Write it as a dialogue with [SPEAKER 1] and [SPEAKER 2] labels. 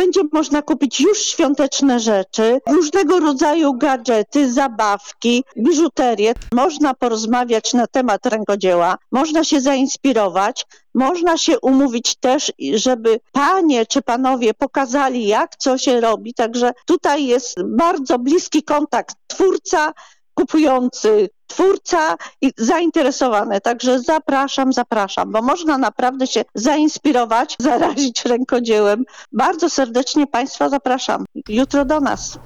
[SPEAKER 1] Będzie można kupić już świąteczne rzeczy, różnego rodzaju gadżety, zabawki, biżuterię. Można porozmawiać na temat rękodzieła, można się zainspirować, można się umówić też, żeby panie czy panowie pokazali, jak co się robi. Także tutaj jest bardzo bliski kontakt twórca, kupujący, twórca i zainteresowany. Także zapraszam, bo można naprawdę się zainspirować, zarazić rękodziełem. Bardzo serdecznie Państwa zapraszam. Jutro do nas.